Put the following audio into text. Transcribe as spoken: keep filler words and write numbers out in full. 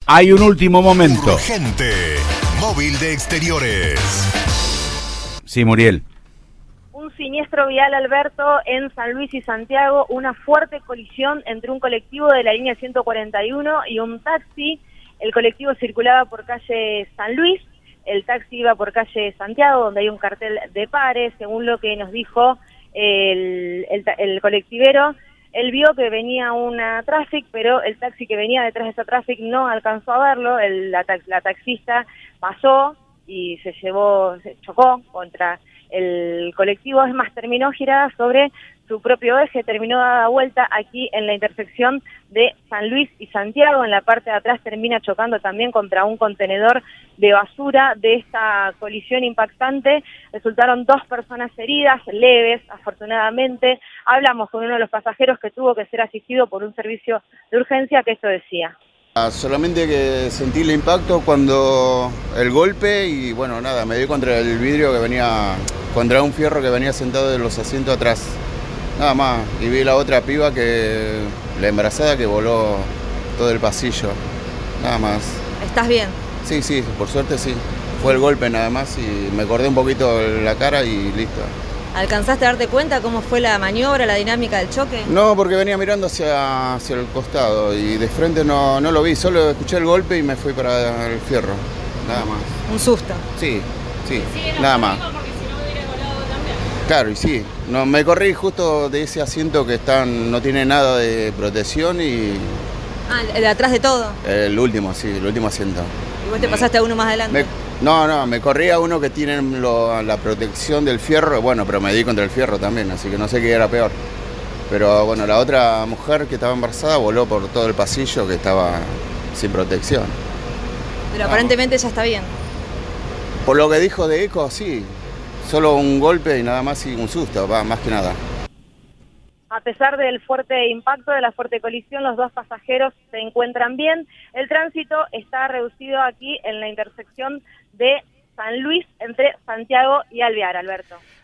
Hay un último momento. Urgente. Móvil de Exteriores. Sí, Muriel. Un siniestro vial, Alberto, en San Luis y Santiago, una fuerte colisión entre un colectivo de la línea ciento cuarenta y uno y un taxi. El colectivo circulaba por calle San Luis, el taxi iba por calle Santiago, donde hay un cartel de pares, según lo que nos dijo el, el, el colectivero. Él vio que venía una Traffic, pero el taxi que venía detrás de esa Traffic no alcanzó a verlo. El, la, la taxista pasó y se llevó, se chocó contra el colectivo. Es más, terminó girada sobre su propio eje, terminó dada vuelta aquí en la intersección de San Luis y Santiago. En la parte de atrás termina chocando también contra un contenedor de basura. De esta colisión impactante resultaron dos personas heridas, leves, afortunadamente. Hablamos con uno de los pasajeros que tuvo que ser asistido por un servicio de urgencia, que esto decía. Solamente que sentí el impacto cuando el golpe y bueno, nada, me di contra el vidrio que venía, contra un fierro que venía sentado de los asientos atrás. Nada más, y vi la otra piba, que la embarazada, que voló todo el pasillo, nada más. ¿Estás bien? Sí, sí, por suerte sí. Fue el golpe nada más y me corté un poquito la cara y listo. ¿Alcanzaste a darte cuenta cómo fue la maniobra, la dinámica del choque? No, porque venía mirando hacia, hacia el costado y de frente no, no lo vi, solo escuché el golpe y me fui para el fierro, nada más. Un susto. Sí, sí, nada más. Claro, y sí, no, me corrí justo de ese asiento que están, no tiene nada de protección y... Ah, el de atrás de todo. El último, sí, el último asiento. ¿Y vos te pasaste a uno más adelante? Me, no, no, me corrí a uno que tiene lo, la protección del fierro, bueno, pero me di contra el fierro también, así que no sé qué era peor. Pero bueno, la otra mujer que estaba embarazada voló por todo el pasillo, que estaba sin protección. Pero aparentemente ya está bien. Por lo que dijo de Eco, sí. Solo un golpe y nada más, y un susto, va, más que nada. A pesar del fuerte impacto, de la fuerte colisión, los dos pasajeros se encuentran bien. El tránsito está reducido aquí en la intersección de San Luis entre Santiago y Alvear, Alberto.